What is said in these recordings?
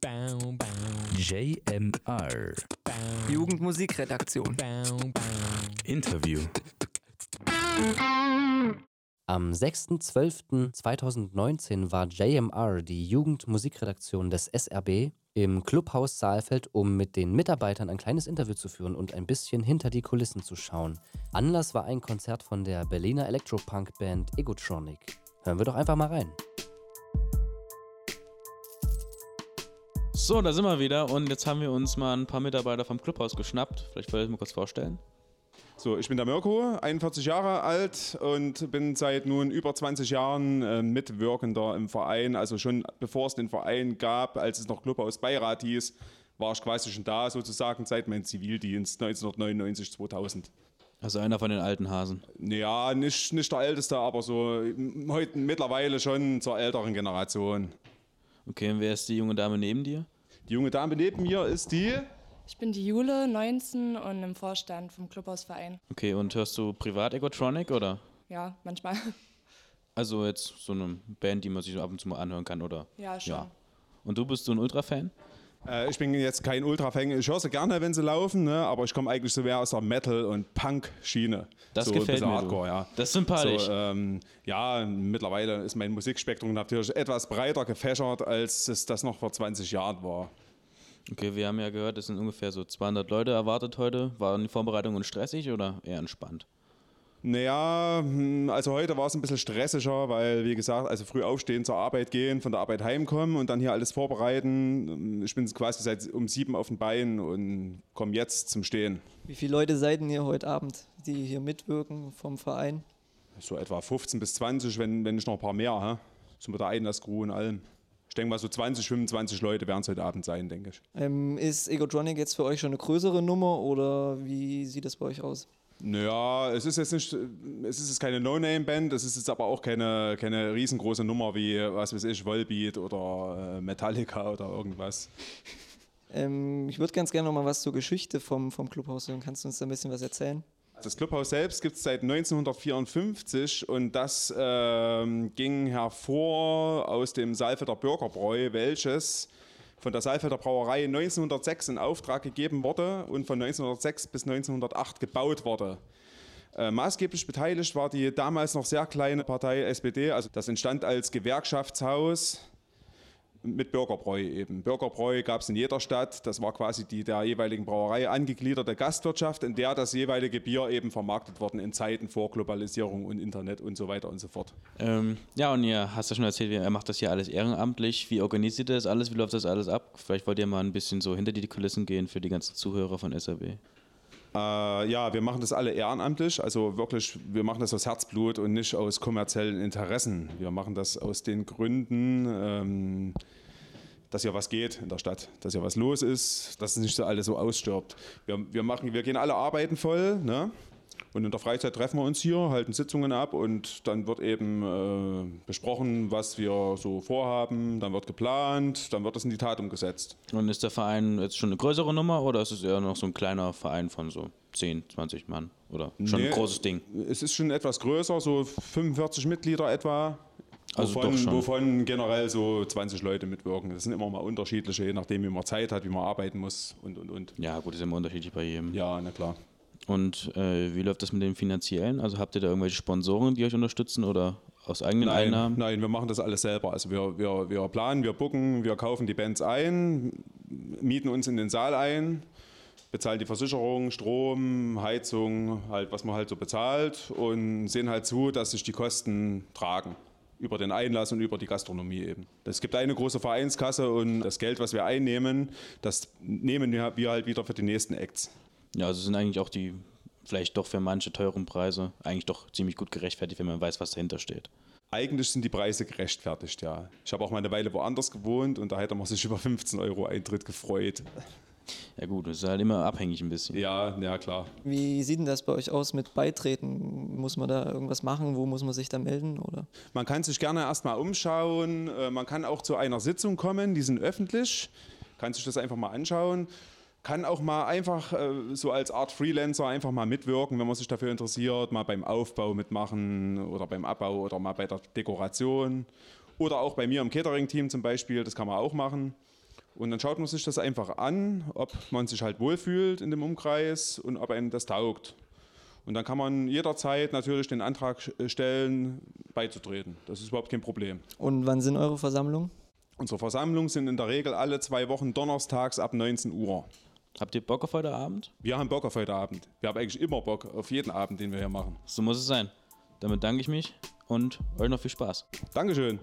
JMR. Jugendmusikredaktion. Interview. Am 6.12.2019 war JMR, die Jugendmusikredaktion des SRB, im Clubhaus Saalfeld, um mit den Mitarbeitern ein kleines Interview zu führen und ein bisschen hinter die Kulissen zu schauen. Anlass war ein Konzert von der Berliner Elektropunk-Band Egotronic. Hören wir doch einfach mal rein. So, da sind wir wieder und jetzt haben wir uns mal ein paar Mitarbeiter vom Clubhaus geschnappt. Vielleicht wollt ihr euch mal kurz vorstellen. So, ich bin der Mirko, 41 Jahre alt und bin seit nun über 20 Jahren Mitwirkender im Verein. Also schon bevor es den Verein gab, als es noch Clubhaus Beirat hieß, war ich quasi schon da, sozusagen seit meinem Zivildienst 1999, 2000. Also einer von den alten Hasen. Ja, nicht der Älteste, aber so heute mittlerweile schon zur älteren Generation. Okay, und wer ist die junge Dame neben dir? Die junge Dame neben mir ist die... Ich bin die Jule, 19 und im Vorstand vom Clubhausverein. Okay, und hörst du privat Egotronic, oder? Ja, manchmal. Also jetzt so eine Band, die man sich so ab und zu mal anhören kann, oder? Ja, schon. Ja. Und du bist so ein Ultra-Fan? Ich bin jetzt kein Ultra-Fan, ich höre sie gerne, wenn sie laufen, ne? Aber ich komme eigentlich so mehr aus der Metal- und Punk-Schiene. Das so gefällt mir. Hardcore, ja. Das ist sympathisch. So, ja, mittlerweile ist mein Musikspektrum natürlich etwas breiter gefächert, als es das noch vor 20 Jahren war. Okay, wir haben ja gehört, es sind ungefähr so 200 Leute erwartet heute. Waren die Vorbereitungen stressig oder eher entspannt? Naja, also heute war es ein bisschen stressiger, weil, wie gesagt, also früh aufstehen, zur Arbeit gehen, von der Arbeit heimkommen und dann hier alles vorbereiten. Ich bin quasi seit um 7 auf den Beinen und komme jetzt zum Stehen. Wie viele Leute seid ihr heute Abend, die hier mitwirken vom Verein? So etwa 15 bis 20, wenn nicht noch ein paar mehr, so mit der Einlasscrew und allem. Ich denke mal so 20, 25 Leute werden es heute Abend sein, denke ich. Ist Egotronic jetzt für euch schon eine größere Nummer oder wie sieht das bei euch aus? Naja, es ist jetzt keine No-Name-Band, es ist jetzt aber auch keine riesengroße Nummer wie, was weiß ich, Volbeat oder Metallica oder irgendwas. Ich würde ganz gerne noch mal was zur Geschichte vom Clubhaus hören. Kannst du uns da ein bisschen was erzählen? Das Clubhaus selbst gibt es seit 1954 und das ging hervor aus dem Saalfelder Bürgerbräu, welches von der Saalfelder Brauerei 1906 in Auftrag gegeben wurde und von 1906 bis 1908 gebaut wurde. Maßgeblich beteiligt war die damals noch sehr kleine Partei SPD, also das entstand als Gewerkschaftshaus mit Bürgerbräu eben. Bürgerbräu gab es in jeder Stadt, das war quasi die der jeweiligen Brauerei angegliederte Gastwirtschaft, in der das jeweilige Bier eben vermarktet worden in Zeiten vor Globalisierung und Internet und so weiter und so fort. Ja, und ihr hast ja schon erzählt, ihr macht das hier alles ehrenamtlich. Wie organisiert ihr das alles? Wie läuft das alles ab? Vielleicht wollt ihr mal ein bisschen so hinter die Kulissen gehen für die ganzen Zuhörer von SRB. Ja, wir machen das alle ehrenamtlich, also wirklich, wir machen das aus Herzblut und nicht aus kommerziellen Interessen. Wir machen das aus den Gründen, dass hier was geht in der Stadt, dass hier was los ist, dass es nicht so alles so ausstirbt. Wir gehen alle arbeiten voll, ne? Und in der Freizeit treffen wir uns hier, halten Sitzungen ab und dann wird eben besprochen, was wir so vorhaben, dann wird geplant, dann wird das in die Tat umgesetzt. Und ist der Verein jetzt schon eine größere Nummer oder ist es eher noch so ein kleiner Verein von so 10, 20 Mann oder schon ein großes Ding? Es ist schon etwas größer, so 45 Mitglieder etwa. Also wovon generell so 20 Leute mitwirken. Das sind immer mal unterschiedliche, je nachdem wie man Zeit hat, wie man arbeiten muss und. Ja gut, das ist immer unterschiedlich bei jedem. Ja, na klar. Und wie läuft das mit dem Finanziellen? Also habt ihr da irgendwelche Sponsoren, die euch unterstützen oder aus eigenen Einnahmen? Nein, wir machen das alles selber. Also wir planen, wir booken, wir kaufen die Bands ein, mieten uns in den Saal ein, bezahlen die Versicherung, Strom, Heizung, halt was man halt so bezahlt und sehen halt zu, dass sich die Kosten tragen. Über den Einlass und über die Gastronomie eben. Es gibt eine große Vereinskasse und das Geld, was wir einnehmen, das nehmen wir halt wieder für die nächsten Acts. Ja, also sind eigentlich auch die vielleicht doch für manche teuren Preise eigentlich doch ziemlich gut gerechtfertigt, wenn man weiß, was dahinter steht. Eigentlich sind die Preise gerechtfertigt, ja. Ich habe auch mal eine Weile woanders gewohnt und da hätte man sich über 15 € Eintritt gefreut. Ja gut, das ist halt immer abhängig ein bisschen. Ja, klar. Wie sieht denn das bei euch aus mit Beitreten? Muss man da irgendwas machen? Wo muss man sich da melden? Oder? Man kann sich gerne erstmal umschauen. Man kann auch zu einer Sitzung kommen, die sind öffentlich. Kann sich das einfach mal anschauen. Kann auch mal einfach so als Art Freelancer einfach mal mitwirken, wenn man sich dafür interessiert, mal beim Aufbau mitmachen oder beim Abbau oder mal bei der Dekoration oder auch bei mir im Catering-Team zum Beispiel, das kann man auch machen. Und dann schaut man sich das einfach an, ob man sich halt wohlfühlt in dem Umkreis und ob einem das taugt. Und dann kann man jederzeit natürlich den Antrag stellen, beizutreten. Das ist überhaupt kein Problem. Und wann sind eure Versammlungen? Unsere Versammlungen sind in der Regel alle 2 Wochen donnerstags ab 19 Uhr. Habt ihr Bock auf heute Abend? Wir haben Bock auf heute Abend. Wir haben eigentlich immer Bock auf jeden Abend, den wir hier machen. So muss es sein. Damit danke ich mich und euch noch viel Spaß. Dankeschön.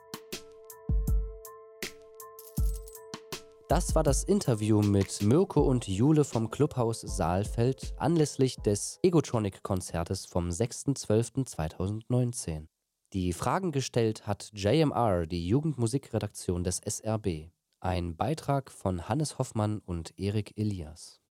Das war das Interview mit Mirko und Jule vom Clubhaus Saalfeld anlässlich des Egotronic-Konzertes vom 6.12.2019. Die Fragen gestellt hat JMR, die Jugendmusikredaktion des SRB. Ein Beitrag von Hannes Hoffmann und Erik Elias.